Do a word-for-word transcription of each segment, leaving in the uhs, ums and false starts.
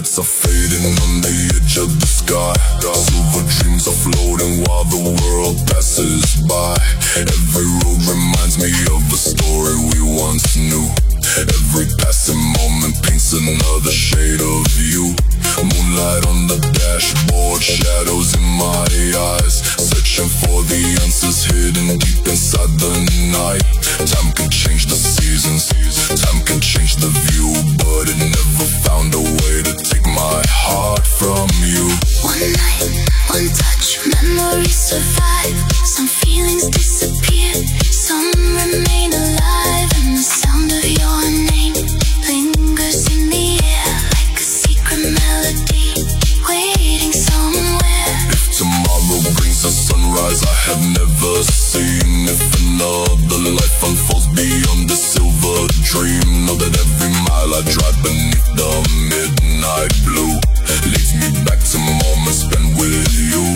lights are fading on the edge of the sky. Silver dreams are floating while the world passes by. Every road reminds me of a story we once knew. Every passing moment paints another shade of you. Moonlight on the dashboard, shadows in my eyes, searching for the answers hidden deep inside the night. Time can change the seasons, time can change the view, but it never found a way to take my heart from you. One night, one touch, memories survive. Some feelings disappear, some remain alive, and the sound of your name lingers in the air like a secret melody waiting somewhere. If tomorrow brings a sunrise I have never seen, if another life unfolds beyond the silver dream, know that every mile I drive beneath the midnight blue leads me back to moments spent with you.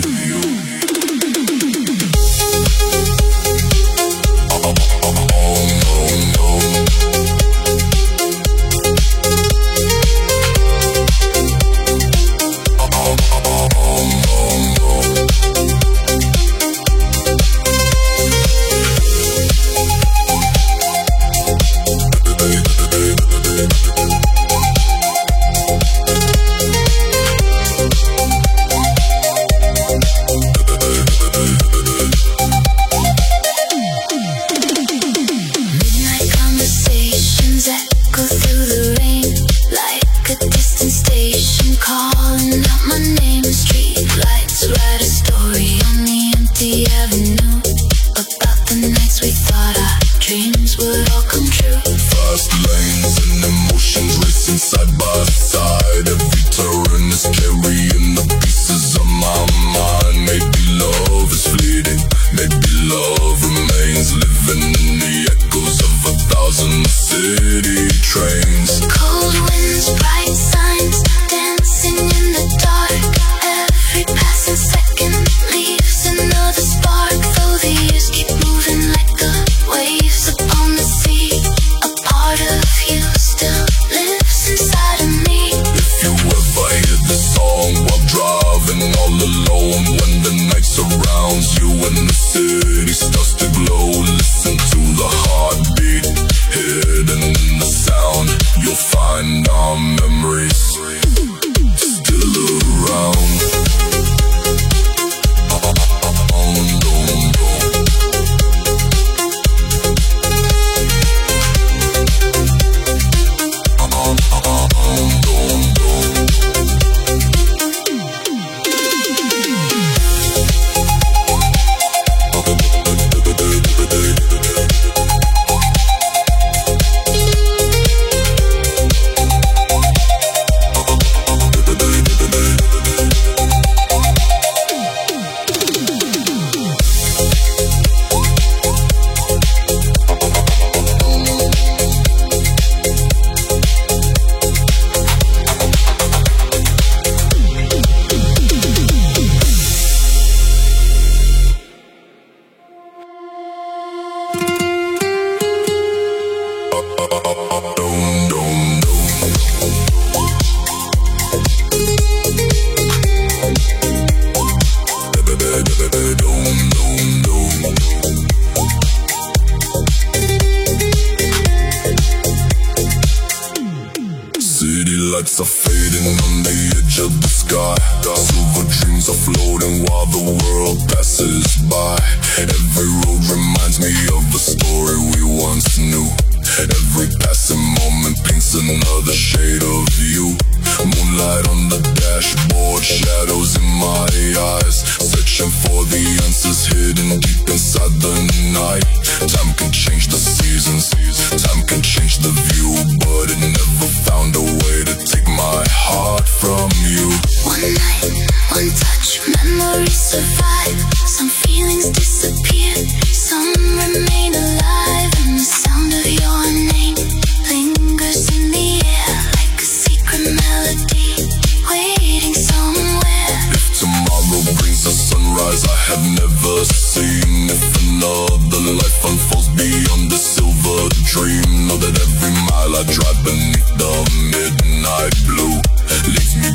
Lights are fading on the edge of the sky. Silver dreams are floating while the world passes by. Every road reminds me of a story we once knew. Every passing moment paints another shade of you. Moonlight on the dashboard, shadows in my eyes, searching for the answers hidden deep inside the night. Time can change the seasons, time can change the view, but it never found a way to take my heart from you. One night, one touch, memories survive. Some feelings disappear, some remain alive, and the sound of your name lingers in the air like a secret melody waiting somewhere. If tomorrow brings a sunrise I have never seen, if another life unfolds beyond the silver dream, know that every mile I drive beneath the midnight blue leads me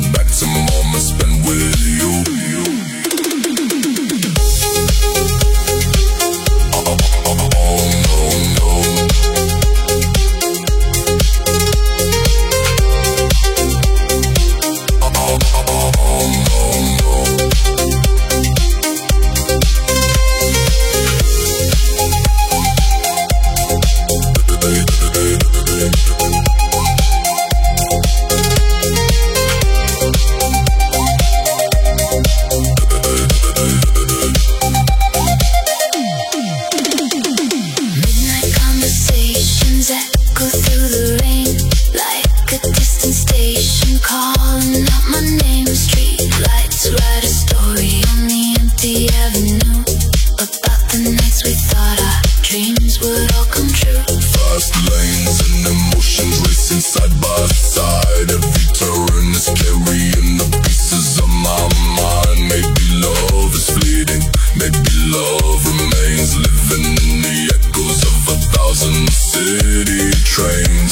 nights we thought our dreams would all come true. Fast lanes and emotions racing side by side. Every turn is carrying the pieces of my mind. Maybe love is fleeting, maybe love remains, living in the echoes of a thousand city trains.